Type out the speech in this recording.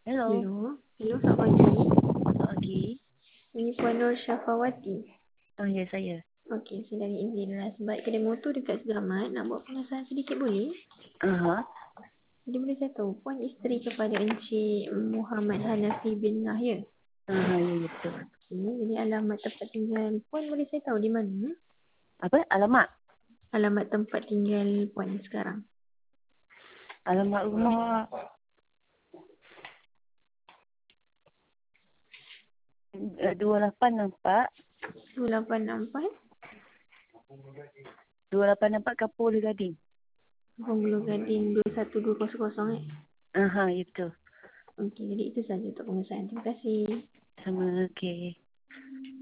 Hello, Hello, selamat pagi. selamat pagi. Ini Puan Nur Syafawati. Ya, saya. Okey, saya dari Indira. Sebab kedai motor dekat Selamat, nak buat pengesahan sedikit boleh? Aha. Jadi boleh saya tahu, Puan isteri kepada Encik Muhammad Hanafi bin Nahya. Aha, ya, ya, betul. Jadi alamat tempat tinggal Puan boleh saya tahu di mana? Apa? Alamat? Alamat tempat tinggal Puan sekarang. Alamat rumah 284. 284 284 Kapur Gading. Bungalow Gading 21200 Aha, ya, betul. Okey, jadi itu saja untuk pengesahan. Terima kasih. Sama, okey.